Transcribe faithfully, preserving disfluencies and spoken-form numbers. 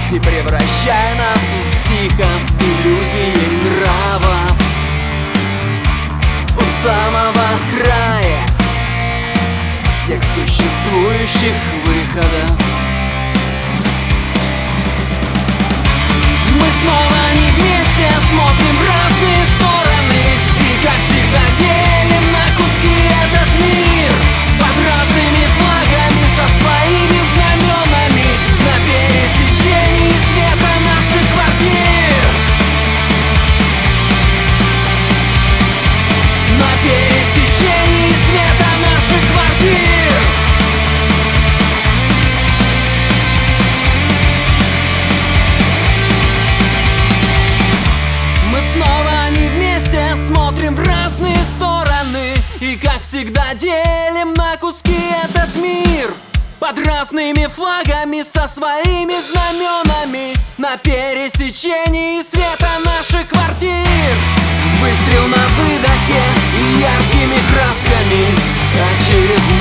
И превращая нас в психов, иллюзией нравов. У самого края всех существующих выходов мы снова не вместе, смотрим в разные стороны и, как всегда, делим на куски этот мир под разными флагами, со своими знаменами, на пересечении света наших квартир. На пересечении света наших квартир. Мы снова не вместе, смотрим в разные стороны и, как всегда, делим на куски этот мир под разными флагами, со своими знаменами, на пересечении света наших квартир. Выстрел на выдохе и яркими красками очередной